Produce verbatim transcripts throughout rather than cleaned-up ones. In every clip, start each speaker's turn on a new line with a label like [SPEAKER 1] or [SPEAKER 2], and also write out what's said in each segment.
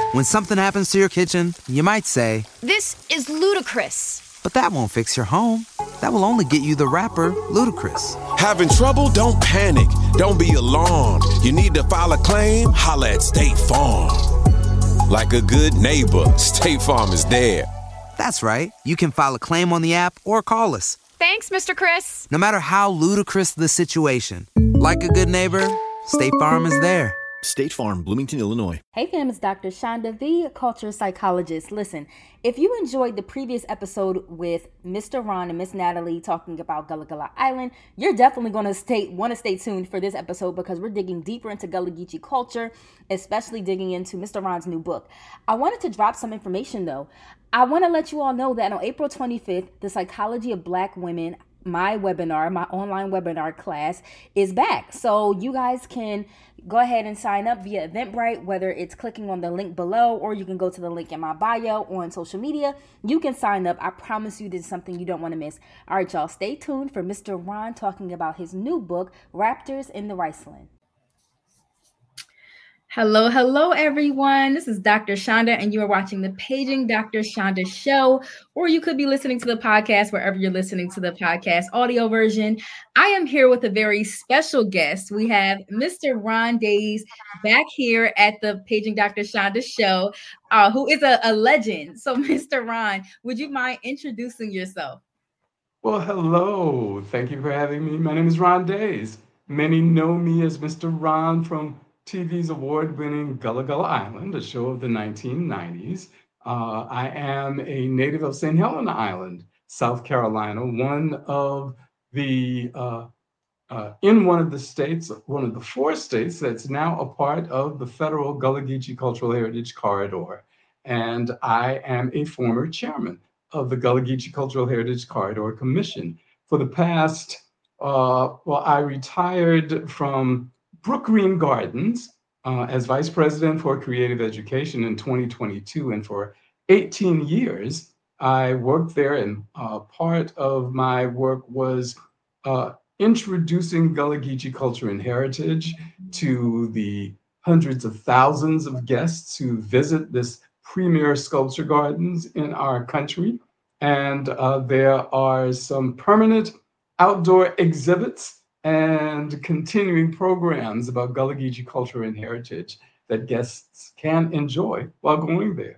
[SPEAKER 1] When something happens to your kitchen, you might say,
[SPEAKER 2] "This is ludicrous."
[SPEAKER 1] But that won't fix your home. That will only get you the rapper, Ludacris.
[SPEAKER 3] Having trouble? Don't panic. Don't be alarmed. You need to file a claim? Holla at State Farm. Like a good neighbor, State Farm is there.
[SPEAKER 1] That's right. You can file a claim on the app or call us.
[SPEAKER 2] Thanks, Mister Chris.
[SPEAKER 1] No matter how ludicrous the situation, like a good neighbor, State Farm is there.
[SPEAKER 4] State Farm, Bloomington, Illinois.
[SPEAKER 5] Hey fam, it's Doctor Shonda, the culture psychologist. Listen, if you enjoyed the previous episode with Mister Ron and Miss Natalie talking about Gullah Gullah Island, you're definitely going to stay want to stay tuned for this episode because we're digging deeper into Gullah Geechee culture, especially digging into Mister Ron's new book. I wanted to drop some information though. I want to let you all know that on April twenty-fifth, the Psychology of Black Women, my webinar, my online webinar class is back. So you guys can go ahead and sign up via Eventbrite, whether it's clicking on the link below or you can go to the link in my bio or on social media. You can sign up. I promise you this is something you don't want to miss. All right, y'all, stay tuned for Mister Ron talking about his new book, Raptors in the Riceland. Hello, hello, everyone. This is Doctor Shonda, and you are watching the Paging Doctor Shonda show, or you could be listening to the podcast wherever you're listening to the podcast audio version. I am here with a very special guest. We have Mister Ron Days back here at the Paging Doctor Shonda show, uh, who is a, a legend. So, Mister Ron, would you mind introducing yourself?
[SPEAKER 6] Well, hello. Thank you for having me. My name is Ron Days. Many know me as Mister Ron from T V's award-winning Gullah Gullah Island, a show of the nineteen nineties. Uh, I am a native of Saint Helena Island, South Carolina, one of the, uh, uh, in one of the states, one of the four states that's now a part of the federal Gullah Geechee Cultural Heritage Corridor. And I am a former chairman of the Gullah Geechee Cultural Heritage Corridor Commission. For the past, uh, well, I retired from Brook Green Gardens uh, as Vice President for Creative Education in twenty twenty-two. And for eighteen years, I worked there, and uh, part of my work was uh, introducing Gullah Geechee culture and heritage to the hundreds of thousands of guests who visit this premier sculpture gardens in our country. And uh, there are some permanent outdoor exhibits and continuing programs about Gullah Geechee culture and heritage that guests can enjoy while going there.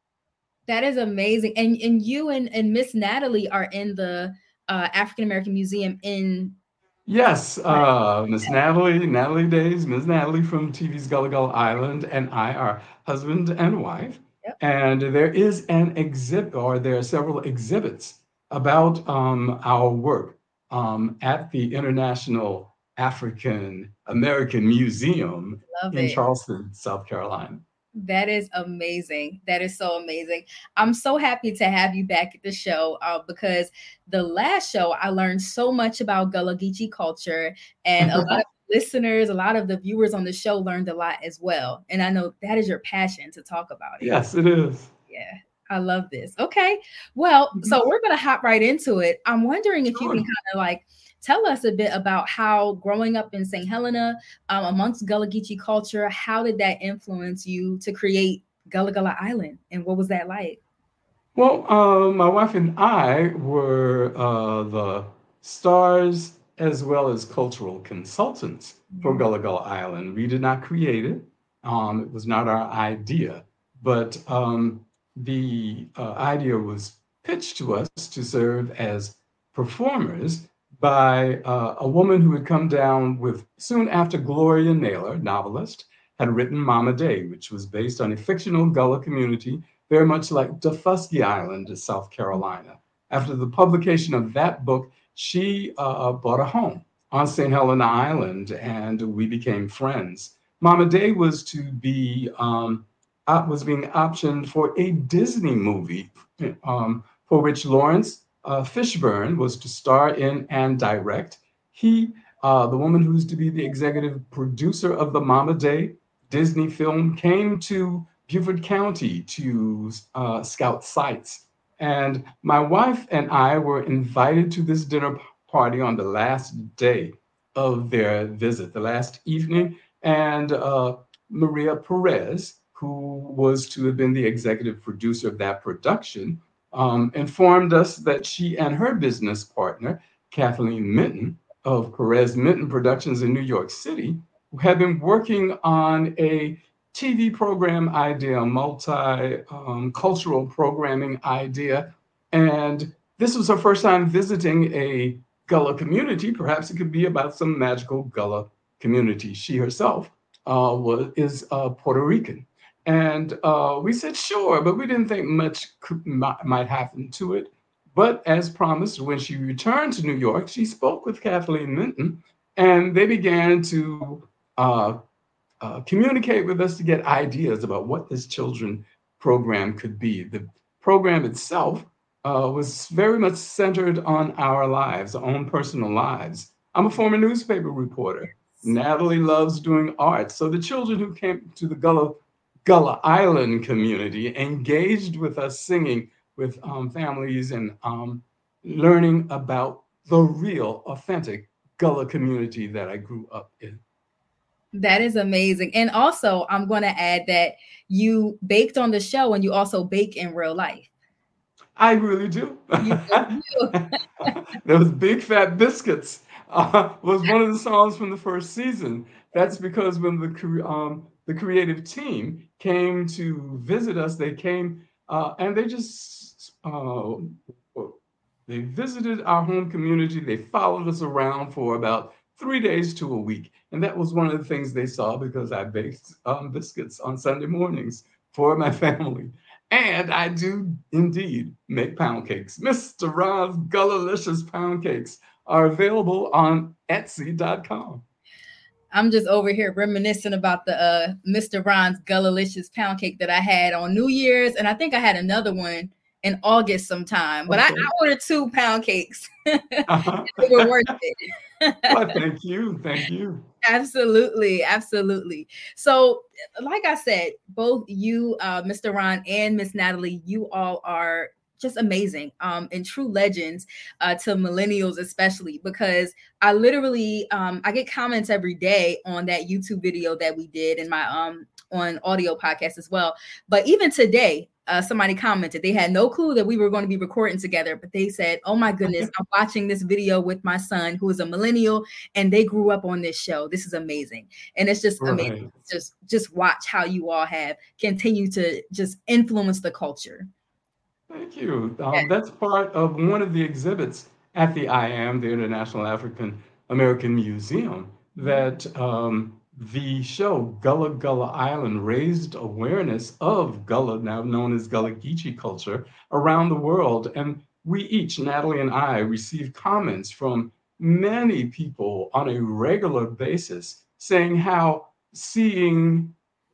[SPEAKER 5] That is amazing. And and you and, and Miss Natalie are in the uh, African American Museum in...
[SPEAKER 6] Yes, uh, Miss Natalie, Natalie Days, Miss Natalie from T V's Gullah Gullah Island, and I are husband and wife. Yep. And there is an exhibit, or there are several exhibits about um, our work Um, at the International African American Museum
[SPEAKER 5] Love
[SPEAKER 6] in
[SPEAKER 5] it.
[SPEAKER 6] Charleston, South Carolina.
[SPEAKER 5] That is amazing. That is so amazing. I'm so happy to have you back at the show uh, because the last show I learned so much about Gullah Geechee culture, and a lot of listeners, a lot of the viewers on the show learned a lot as well. And I know that is your passion to talk about it.
[SPEAKER 6] Yes, it is.
[SPEAKER 5] Yeah. I love this. Okay. Well, so we're going to hop right into it. I'm wondering if you can kind of like tell us a bit about how growing up in Saint Helena um, amongst Gullah Geechee culture, how did that influence you to create Gullah Gullah Island? And what was that like?
[SPEAKER 6] Well, um, my wife and I were uh, the stars as well as cultural consultants mm-hmm. for Gullah Gullah Island. We did not create it. Um, it was not our idea, but um, the uh, idea was pitched to us to serve as performers by uh, a woman who had come down with, soon after Gloria Naylor, novelist, had written Mama Day, which was based on a fictional Gullah community, very much like Dafusky Island in South Carolina. After the publication of that book, she uh, bought a home on Saint Helena Island, and we became friends. Mama Day was to be um, was being optioned for a Disney movie um, for which Lawrence uh, Fishburne was to star in and direct. He, uh, the woman who's to be the executive producer of the Mama Day Disney film, came to Beaufort County to uh, scout sites. And my wife and I were invited to this dinner party on the last day of their visit, the last evening. And uh, Maria Perez, who was to have been the executive producer of that production, um, informed us that she and her business partner, Kathleen Minton of Perez Minton Productions in New York City, had been working on a T V program idea, a multi-cultural um, programming idea. And this was her first time visiting a Gullah community. Perhaps it could be about some magical Gullah community. She herself uh, was, is uh, Puerto Rican. And uh, we said, sure, but we didn't think much could, might, might happen to it. But as promised, when she returned to New York, she spoke with Kathleen Minton, and they began to uh, uh, communicate with us to get ideas about what this children program could be. The program itself uh, was very much centered on our lives, our own personal lives. I'm a former newspaper reporter. Natalie loves doing art. So the children who came to the Gullah, Gullah Island community engaged with us singing with um, families and um, learning about the real, authentic Gullah community that I grew up in.
[SPEAKER 5] That is amazing. And also, I'm going to add that you baked on the show and you also bake in real life.
[SPEAKER 6] I really do.
[SPEAKER 5] You do.
[SPEAKER 6] Those Big Fat Biscuits uh, was one of the songs from the first season. That's because when the um, the creative team came to visit us, they came uh, and they just uh, they visited our home community. They followed us around for about three days to a week. And that was one of the things they saw because I baked um, biscuits on Sunday mornings for my family. And I do indeed make pound cakes. Mister Ron's Gullah-licious pound cakes are available on Etsy dot com.
[SPEAKER 5] I'm just over here reminiscing about the uh, Mister Ron's Gullah-licious pound cake that I had on New Year's. And I think I had another one in August sometime. But okay. I, I ordered two pound cakes. Uh-huh. They were worth it.
[SPEAKER 6] Well, thank you. Thank you.
[SPEAKER 5] Absolutely. Absolutely. So, like I said, both you, uh, Mister Ron, and Miss Natalie, you all are just amazing um, and true legends uh, to millennials, especially because I literally um, I get comments every day on that YouTube video that we did in my um on audio podcast as well. But even today, uh, somebody commented they had no clue that we were going to be recording together, but they said, "Oh my goodness, I'm watching this video with my son who is a millennial, and they grew up on this show. This is amazing." And it's just right. amazing. Just just watch how you all have continued to just influence the culture.
[SPEAKER 6] Thank you. Um, yeah. That's part of one of the exhibits at the I A M, the International African American Museum, that um, the show Gullah Gullah Island raised awareness of Gullah, now known as Gullah Geechee culture, around the world. And we each, Natalie and I, received comments from many people on a regular basis saying how seeing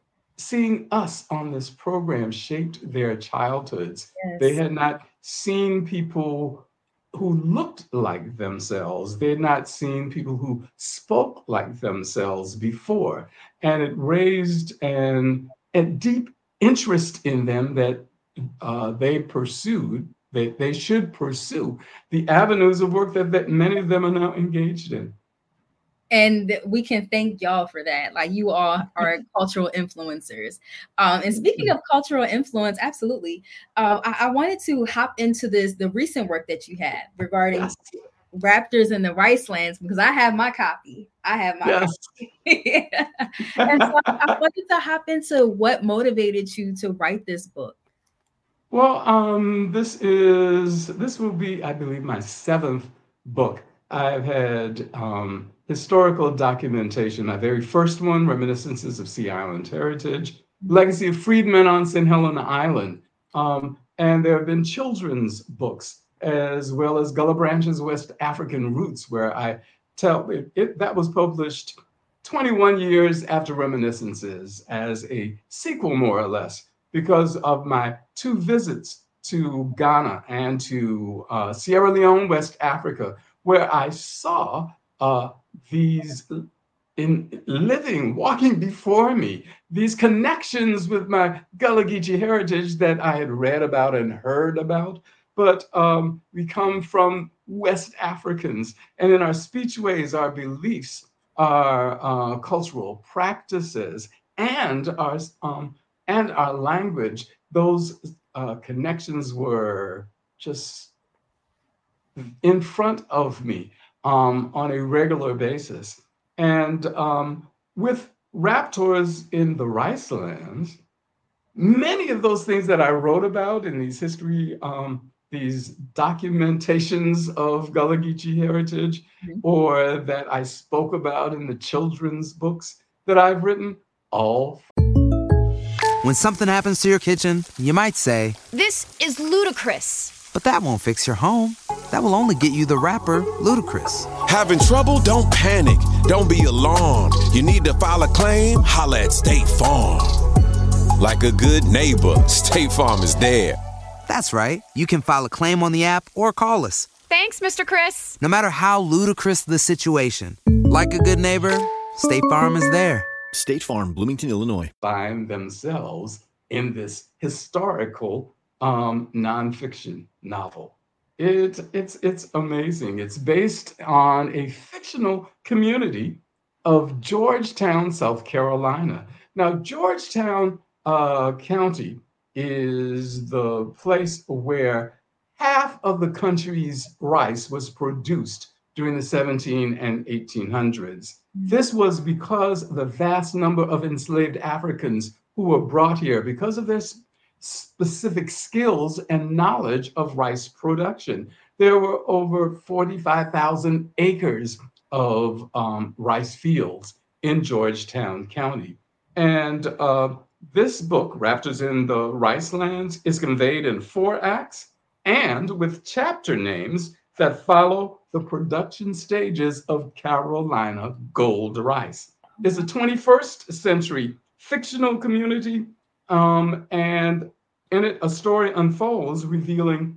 [SPEAKER 6] Seeing us on this program shaped their childhoods. Yes. They had not seen people who looked like themselves. They had not seen people who spoke like themselves before. And it raised an, a deep interest in them that uh, they pursued, that they should pursue the avenues of work that, that many of them are now engaged in.
[SPEAKER 5] And we can thank y'all for that. Like, you all are cultural influencers. Um, and speaking of cultural influence, absolutely. Uh, I, I wanted to hop into this, the recent work that you had regarding yes. Raptors in the Rice Lands, because I have my copy. I have my yes. copy. And so I wanted to hop into what motivated you to write this book.
[SPEAKER 6] Well, um, this is, this will be, I believe, my seventh book. I've had um, historical documentation. My very first one, Reminiscences of Sea Island Heritage, Legacy of Freedmen on Saint Helena Island. Um, and there have been children's books, as well as Gullah Branch's West African Roots, where I tell it, it that was published twenty-one years after Reminiscences as a sequel, more or less, because of my two visits to Ghana and to uh, Sierra Leone, West Africa, where I saw uh, these in living, walking before me, these connections with my Gullah Geechee heritage that I had read about and heard about. But um, we come from West Africans, and in our speechways, our beliefs, our uh, cultural practices, and our um, and our language, those uh, connections were just in front of me um, on a regular basis. And um, with raptors in the Ricelands, many of those things that I wrote about in these history, um, these documentations of Gullah Geechee heritage,
[SPEAKER 5] Mhm.
[SPEAKER 6] or that I spoke about in the children's books that I've written, all.
[SPEAKER 1] When something happens to your kitchen, you might say,
[SPEAKER 2] This is ludicrous.
[SPEAKER 1] but that won't fix your home. That will only get you the rapper, Ludacris.
[SPEAKER 3] Having trouble? Don't panic. Don't be alarmed. You need to file a claim? Holla at State Farm. Like a good neighbor, State Farm is there.
[SPEAKER 1] That's right. You can file a claim on the app or call us.
[SPEAKER 2] Thanks, Mister Chris.
[SPEAKER 1] No matter how ludicrous the situation, like a good neighbor, State Farm is there.
[SPEAKER 4] State Farm, Bloomington, Illinois.
[SPEAKER 6] Find themselves in this historical um, nonfiction novel. It, it's, it's amazing. It's based on a fictional community of Georgetown, South Carolina. Now, Georgetown uh, County is the place where half of the country's rice was produced during the seventeen and eighteen hundreds. This was because the vast number of enslaved Africans who were brought here because of their s- specific skills and knowledge of rice production. There were over forty-five thousand acres of um, rice fields in Georgetown County. And uh, this book, Raptors in the Ricelands, is conveyed in four acts and with chapter names that follow the production stages of Carolina gold rice. It's a twenty-first century fictional community, um, and in it, a story unfolds revealing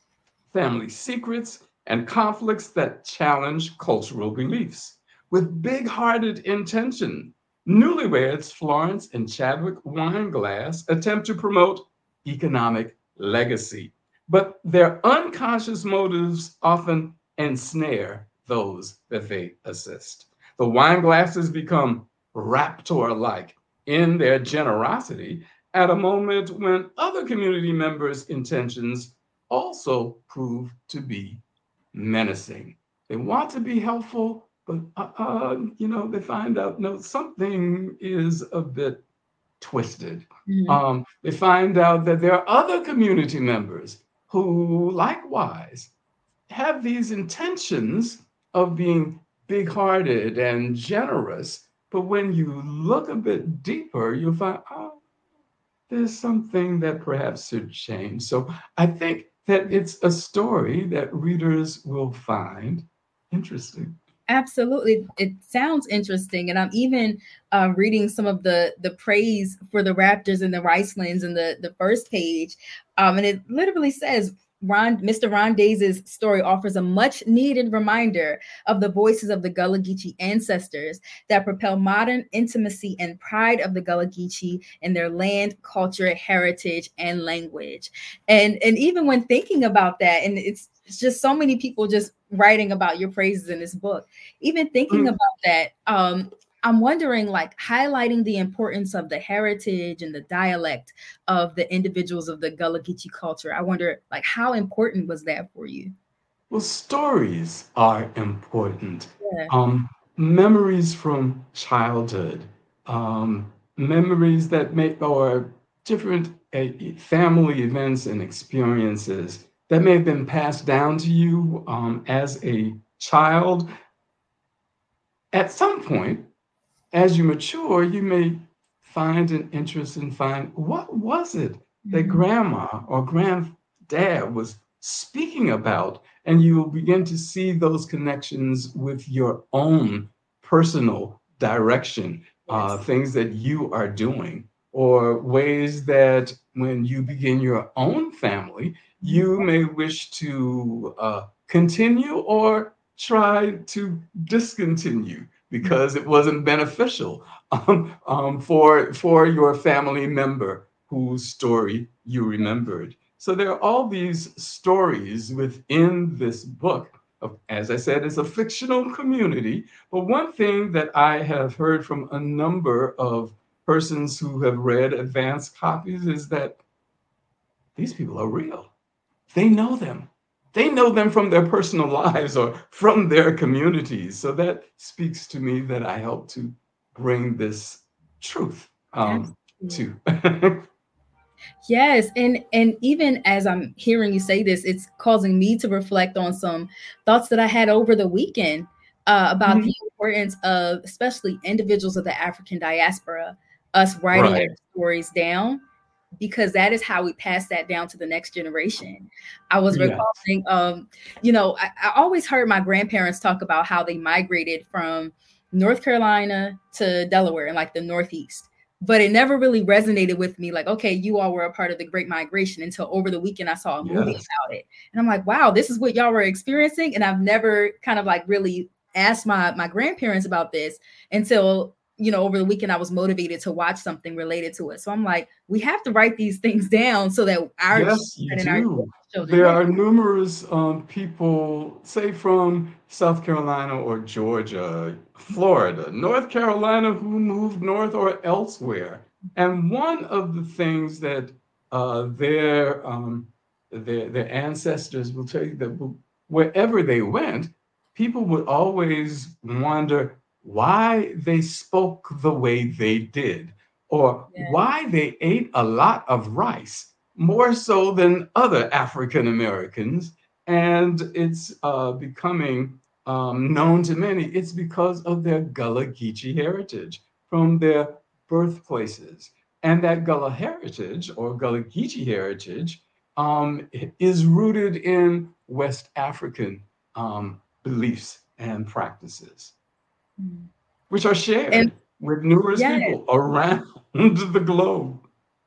[SPEAKER 6] family secrets and conflicts that challenge cultural beliefs. With big-hearted intention, newlyweds Florence and Chadwick Wineglass attempt to promote economic legacy, but their unconscious motives often ensnare those that they assist. The Wineglasses become raptor-like in their generosity at a moment when other community members' intentions also prove to be menacing. They want to be helpful, but uh, uh, you know, they find out no, something is a bit twisted.
[SPEAKER 5] Mhm.
[SPEAKER 6] Um, they find out that there are other community members who likewise have these intentions of being big-hearted and generous, but when you look a bit deeper, you'll find, oh, there's something that perhaps should change. So I think that it's a story that readers will find interesting.
[SPEAKER 5] Absolutely. It sounds interesting. And I'm even uh, reading some of the the praise for the Raptors and the Ricelands in the, the first page. Um, and it literally says, Ron, Mister Ron Days' story offers a much needed reminder of the voices of the Gullah Geechee ancestors that propel modern intimacy and pride of the Gullah Geechee in their land, culture, heritage, and language. And, and even when thinking about that, and it's, it's just so many people just writing about your praises in this book, even thinking
[SPEAKER 6] Mm.
[SPEAKER 5] about that, um, I'm wondering, like, highlighting the importance of the heritage and the dialect of the individuals of the Gullah Geechee culture. I wonder, like, how important was that for you?
[SPEAKER 6] Well, stories are important.
[SPEAKER 5] Yeah.
[SPEAKER 6] Um, memories from childhood, um, memories that make, or different uh, family events and experiences that may have been passed down to you um, as a child. At some point, as you mature, you may find an interest and find, what was it that
[SPEAKER 5] Mhm.
[SPEAKER 6] grandma or granddad was speaking about? And you will begin to see those connections with your own personal direction, uh,
[SPEAKER 5] Yes.
[SPEAKER 6] things that you are doing, or ways that when you begin your own family, you may wish to uh, continue or try to discontinue because it wasn't beneficial um, um, for, for your family member whose story you remembered. So there are all these stories within this book. Of- As I said, it's a fictional community. But one thing that I have heard from a number of persons who have read advanced copies is that these people are real. They know them. They know them from their personal lives or from their communities. So that speaks to me that I help to bring this truth um, to.
[SPEAKER 5] Yes, and and even as I'm hearing you say this, it's causing me to reflect on some thoughts that I had over the weekend uh, about mm-hmm. the importance of, especially individuals of the African diaspora, us writing
[SPEAKER 6] Right.
[SPEAKER 5] our stories down, because that is how we pass that down to the next generation. I was
[SPEAKER 6] Yes.
[SPEAKER 5] recalling, um, you know, I, I always heard my grandparents talk about how they migrated from North Carolina to Delaware in like the Northeast. But it never really resonated with me. Like, okay, you all were a part of the Great Migration until over the weekend I saw a movie
[SPEAKER 6] Yes.
[SPEAKER 5] about it. And I'm like, wow, this is what y'all were experiencing. And I've never kind of like really asked my, my grandparents about this until, you know, over the weekend I was motivated to watch something related to it. So I'm like, we have to write these things down so that our
[SPEAKER 6] Yes, you
[SPEAKER 5] children and
[SPEAKER 6] do.
[SPEAKER 5] our children.
[SPEAKER 6] There
[SPEAKER 5] Yeah.
[SPEAKER 6] are numerous um, people, say from South Carolina or Georgia, Florida, North Carolina, who moved north or elsewhere. And one of the things that uh, their, um, their their ancestors will tell you that wherever they went, people would always wonder why they spoke the way they did, or
[SPEAKER 5] Yeah.
[SPEAKER 6] why they ate a lot of rice, more so than other African Americans. And it's uh, becoming um, known to many. It's because of their Gullah Geechee heritage from their birthplaces. And that Gullah heritage or Gullah Geechee heritage um, is rooted in West African um, beliefs and practices,
[SPEAKER 5] Mm.
[SPEAKER 6] which are shared
[SPEAKER 5] And
[SPEAKER 6] with numerous
[SPEAKER 5] yeah,
[SPEAKER 6] people around the globe.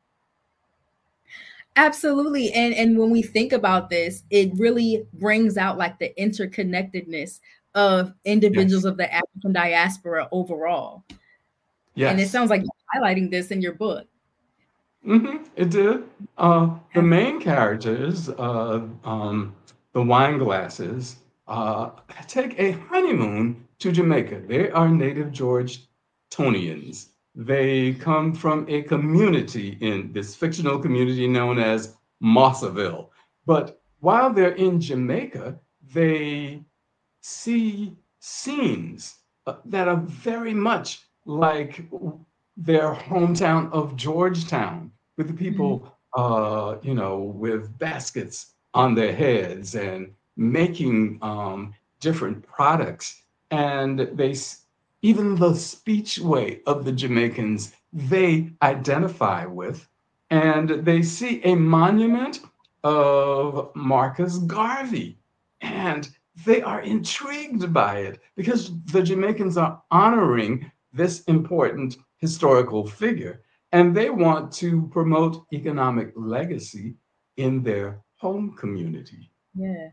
[SPEAKER 5] absolutely. And and when we think about this, it really brings out like the interconnectedness of individuals
[SPEAKER 6] Yes.
[SPEAKER 5] of the African diaspora overall. And it
[SPEAKER 6] Yes.
[SPEAKER 5] sounds like you're highlighting this in your book.
[SPEAKER 6] hmm It did. Uh, the main characters, uh, um, the wine glasses, uh, take a honeymoon to Jamaica. They are native Georgetonians. They come from a community in this fictional community known as Mossaville. But while they're in Jamaica, they see scenes uh, that are very much like their hometown of Georgetown, with the people, uh, you know, with baskets on their heads and making um, different products. And they, s- even the speech way of the Jamaicans, they identify with. And they see a monument of Marcus Garvey. And they are intrigued by it because the Jamaicans are honoring this important historical figure, and they want to promote economic legacy in their home community.
[SPEAKER 5] Yeah.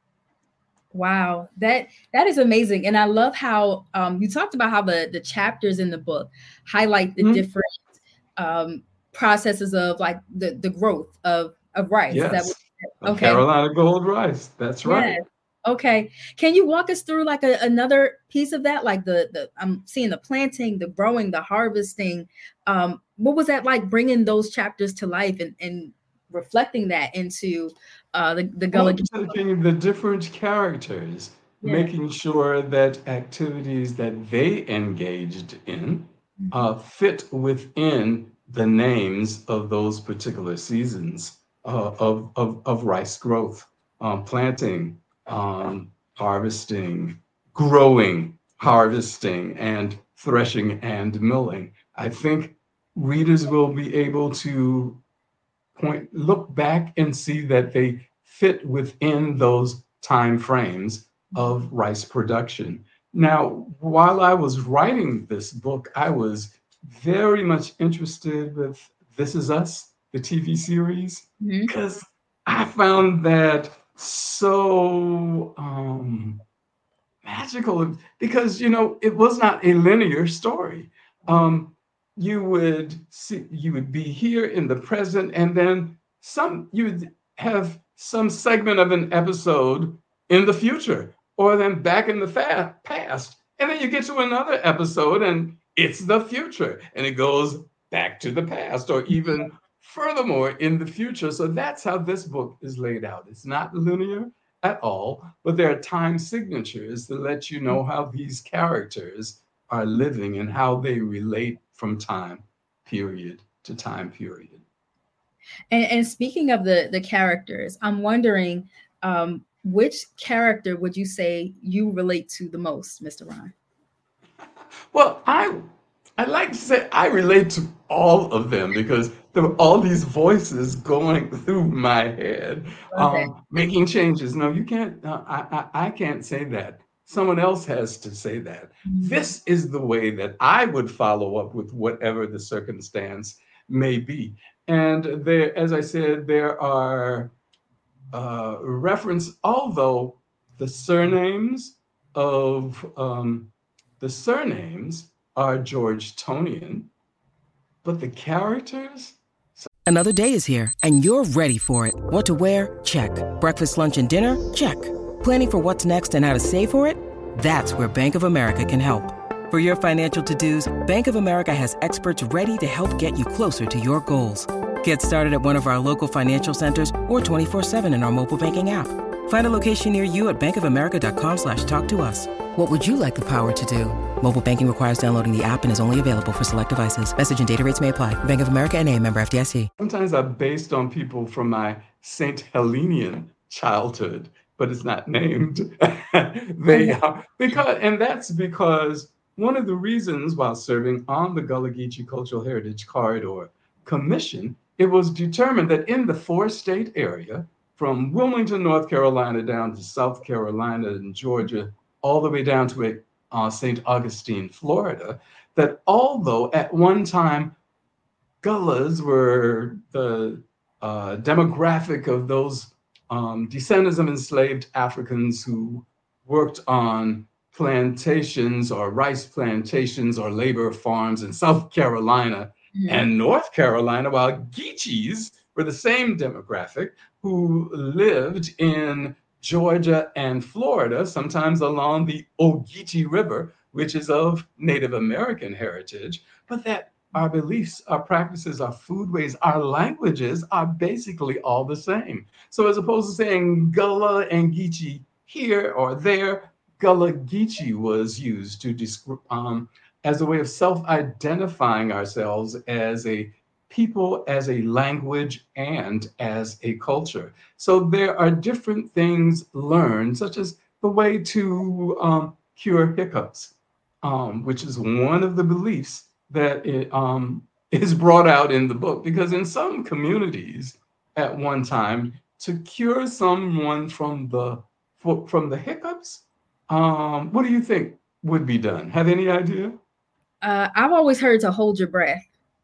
[SPEAKER 5] Wow. That that is amazing. And I love how um, you talked about how the the chapters in the book highlight the
[SPEAKER 6] Mhm.
[SPEAKER 5] different um, processes of like the the growth of of rice. Is that
[SPEAKER 6] Yes,
[SPEAKER 5] what,
[SPEAKER 6] of
[SPEAKER 5] okay.
[SPEAKER 6] Carolina Gold Rice. That's right.
[SPEAKER 5] Yes. Okay. Can you walk us through like a, another piece of that? Like the the I'm seeing the planting, the growing, the harvesting. Um, what was that like bringing those chapters to life and, and reflecting that into uh, the the Gullah?
[SPEAKER 6] Well, taking the different characters,
[SPEAKER 5] Yeah.
[SPEAKER 6] making sure that activities that they engaged in uh, fit within the names of those particular seasons uh, of, of, of rice growth, um, planting, um, harvesting, growing, harvesting, and threshing and milling. I think readers will be able to point, look back and see that they fit within those time frames of rice production. Now, while I was writing this book, I was very much interested with This Is Us, the T V series,
[SPEAKER 5] Mhm.
[SPEAKER 6] because I found that so um, magical because, you know, it was not a linear story. Um, you would see, you would be here in the present, and then some, you would have some segment of an episode in the future, or then back in the fa- past. And then you get to another episode, and it's the future. And it goes back to the past or even furthermore in the future. So that's how this book is laid out. It's not linear at all, but there are time signatures that let you know how these characters are living and how they relate from time period to time period.
[SPEAKER 7] And, and speaking of the, the characters, I'm wondering, um, which character would you say you relate to the most, Mister Ron?
[SPEAKER 6] Well, I I like to say I relate to all of them because there were all these voices going through my head,
[SPEAKER 7] Okay.
[SPEAKER 6] um, making changes. No, you can't. Uh, I, I I can't say that. Someone else has to say that. This is the way that I would follow up with whatever the circumstance may be. And there, as I said, there are uh, reference, although the surnames of um, the surnames are Georgetonian, but the characters.
[SPEAKER 8] Another day is here, and you're ready for it. What to wear? Check. Breakfast, lunch, and dinner? Check. Planning for what's next and how to save for it? That's where Bank of America can help. For your financial to-dos, Bank of America has experts ready to help get you closer to your goals. Get started at one of our local financial centers or twenty-four seven in our mobile banking app. Find a location near you at bankofamerica.com slash talk to us. What would you like the power to do? Mobile banking requires downloading the app and is only available for select devices. Message and data rates may apply. Bank of America N A, member F D I C.
[SPEAKER 6] Sometimes I'm based on people from my Saint Helenian childhood, but it's not named. They are, because, and that's because one of the reasons while serving on the Gullah Geechee Cultural Heritage Corridor Commission, it was determined that in the four-state area, from Wilmington, North Carolina, down to South Carolina and Georgia, all the way down to uh, Saint Augustine, Florida, that although at one time Gullahs were the uh, demographic of those um, descendants of enslaved Africans who worked on plantations or rice plantations or labor farms in South Carolina mm-hmm. and North Carolina, while Geechees were the same demographic who lived in Georgia and Florida, sometimes along the Ogeechee River, which is of Native American heritage, but that our beliefs, our practices, our foodways, our languages are basically all the same. So as opposed to saying Gullah and Geechee here or there, Gullah Geechee was used to describe um, as a way of self-identifying ourselves as a people, as a language, and as a culture. So there are different things learned, such as the way to um, cure hiccups, um, which is one of the beliefs that it, um, is brought out in the book. Because in some communities at one time, to cure someone from the from the hiccups, um, what do you think would be done? Have any idea?
[SPEAKER 7] Uh, I've always heard to hold your breath.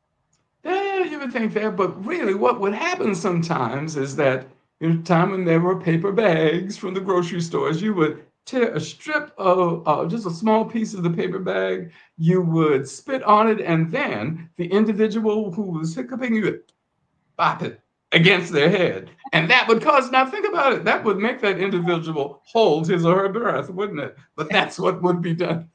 [SPEAKER 6] Yeah, you would think that, but really what would happen sometimes is that in a time when there were paper bags from the grocery stores, you would tear a strip of uh, just a small piece of the paper bag, you would spit on it, and then the individual who was hiccuping, you would bop it against their head. And that would cause, now think about it, that would make that individual hold his or her breath, wouldn't it? But that's what would be done.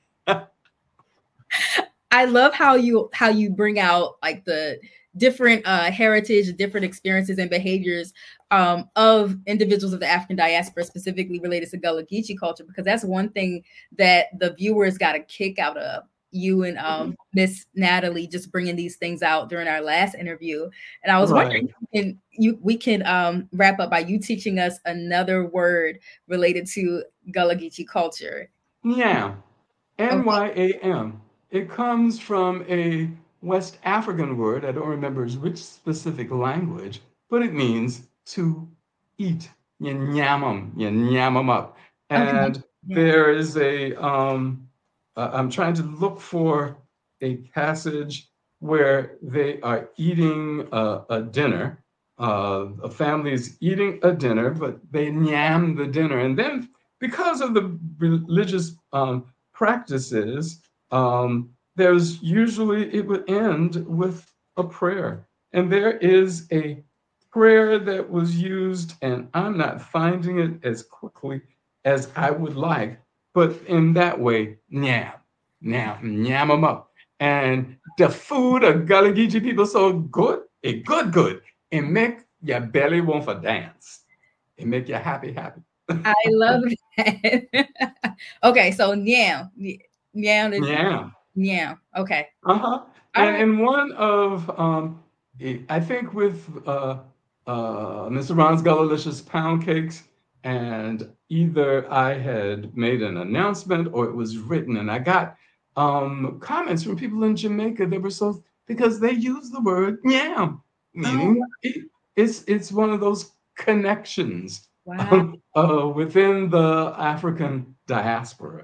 [SPEAKER 7] I love how you how you bring out like the different uh, heritage, different experiences and behaviors um, of individuals of the African diaspora, specifically related to Gullah Geechee culture, because that's one thing that the viewers got a kick out of. You and um, Miss Natalie just bringing these things out during our last interview, and I was
[SPEAKER 6] Right.
[SPEAKER 7] wondering, can you we can um, wrap up by you teaching us another word related to Gullah Geechee culture.
[SPEAKER 6] Nyam, N Y A M. It comes from a West African word, I don't remember which specific language, but it means to eat. You nyam 'em, you nyam 'em up. And
[SPEAKER 7] Okay. Yeah.
[SPEAKER 6] there is a, um, uh, I'm trying to look for a passage where they are eating a, a dinner. Uh, a family is eating a dinner, but they nyam the dinner. And then because of the religious um, practices, um, there's usually, it would end with a prayer. And there is a prayer that was used, and I'm not finding it as quickly as I would like, but in that way, nyam, nyam, nyam 'em up. And the food of Gullah Geechee people so good, it good, good. It make your belly want to dance. It make you happy, happy.
[SPEAKER 7] I love that. Okay, so yeah, yeah,
[SPEAKER 6] yeah,
[SPEAKER 7] yeah. Okay.
[SPEAKER 6] Uh huh. And, right. and one of um, I think with uh, uh, Mister Ron's Gullah-licious pound cakes, and either I had made an announcement or it was written, and I got um, comments from people in Jamaica that were so because they use the word yam, meaning oh. it, it's it's one of those connections.
[SPEAKER 7] Wow.
[SPEAKER 6] Uh, within the African diaspora.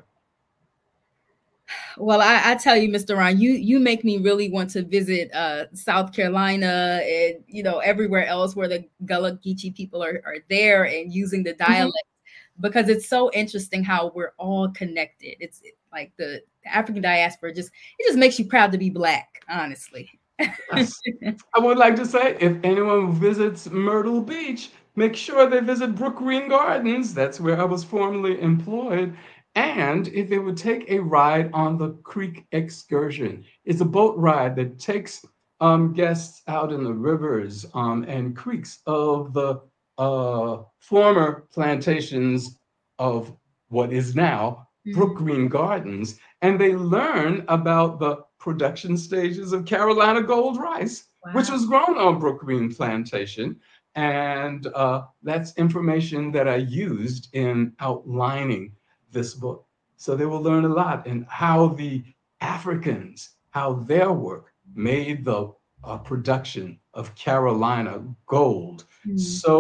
[SPEAKER 7] Well, I, I tell you, Mister Ron, you you make me really want to visit uh, South Carolina and, you know, everywhere else where the Gullah Geechee people are, are there and using the dialect, mm-hmm. because it's so interesting how we're all connected. It's like the, the African diaspora just, it just makes you proud to be Black, honestly.
[SPEAKER 6] Yes. I would like to say, if anyone visits Myrtle Beach, make sure they visit Brook Green Gardens. That's where I was formerly employed. And if they would take a ride on the Creek Excursion, it's a boat ride that takes um, guests out in the rivers um, and creeks of the uh, former plantations of what is now mm-hmm. Brook Green Gardens. And they learn about the production stages of Carolina gold rice, wow. which was grown on Brook Green Plantation. And uh, that's information that I used in outlining this book. So they will learn a lot and how the Africans, how their work made the uh, production of Carolina gold mm.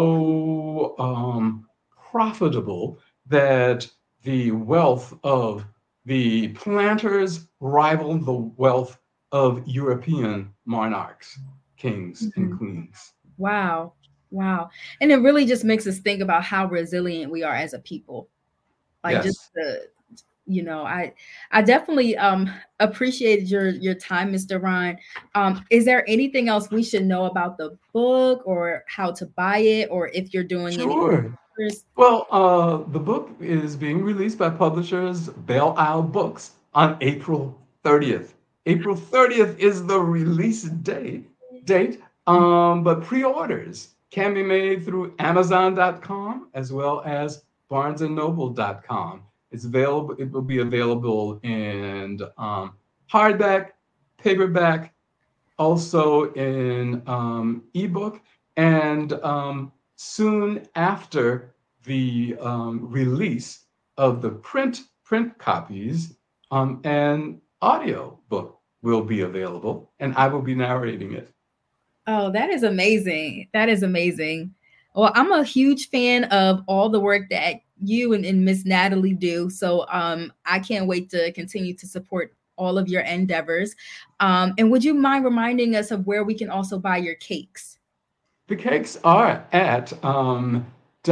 [SPEAKER 6] so um, profitable that the wealth of the planters rivaled the wealth of European monarchs, kings, mm-hmm. and queens.
[SPEAKER 7] Wow. Wow. And it really just makes us think about how resilient we are as a people. Like yes. just the, you know, I I definitely um, appreciated your your time, Mister Ron. Um, is there anything else we should know about the book or how to buy it, or if you're doing
[SPEAKER 6] sure.
[SPEAKER 7] any?
[SPEAKER 6] Well, uh, the book is being released by publishers Belle Isle Books on April thirtieth. April thirtieth is the release date. Date, um, but pre-orders can be made through Amazon dot com as well as Barnes and Noble dot com. It's available. It will be available in um, hardback, paperback, also in um, ebook, and um, soon after the um, release of the print print copies, um, an audio book will be available, and I will be narrating it.
[SPEAKER 7] Oh, that is amazing! That is amazing. Well, I'm a huge fan of all the work that you and, and Miss Natalie do. So um, I can't wait to continue to support all of your endeavors. Um, and would you mind reminding us of where we can also buy your cakes?
[SPEAKER 6] The cakes are at um,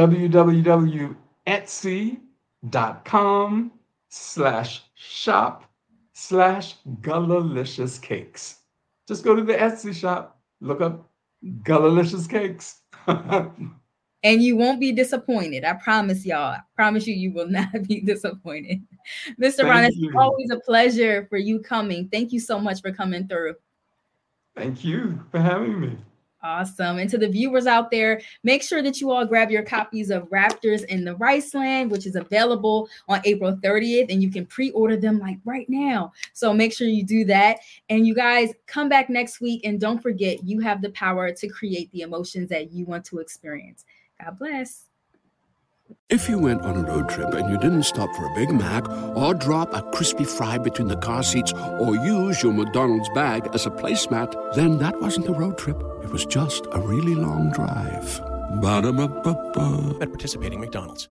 [SPEAKER 6] www.etsy.com slash shop slash Gullah-licious cakes. Just go to the Etsy shop, look up Gullah-licious cakes.
[SPEAKER 7] And you won't be disappointed. I promise y'all. I promise you, you will not be disappointed. Mister Ron, it's always a pleasure for you coming. Thank you so much for coming through.
[SPEAKER 6] Thank you for having me.
[SPEAKER 7] Awesome. And to the viewers out there, make sure that you all grab your copies of Raptors in the Rice Land, which is available on April thirtieth, and you can pre-order them like right now. So make sure you do that. And you guys come back next week, and don't forget, you have the power to create the emotions that you want to experience. God bless.
[SPEAKER 9] If you went on a road trip and you didn't stop for a Big Mac or drop a crispy fry between the car seats or use your McDonald's bag as a placemat, then that wasn't a road trip. It was just a really long drive. Ba-da-ba-ba-ba.
[SPEAKER 4] At participating McDonald's.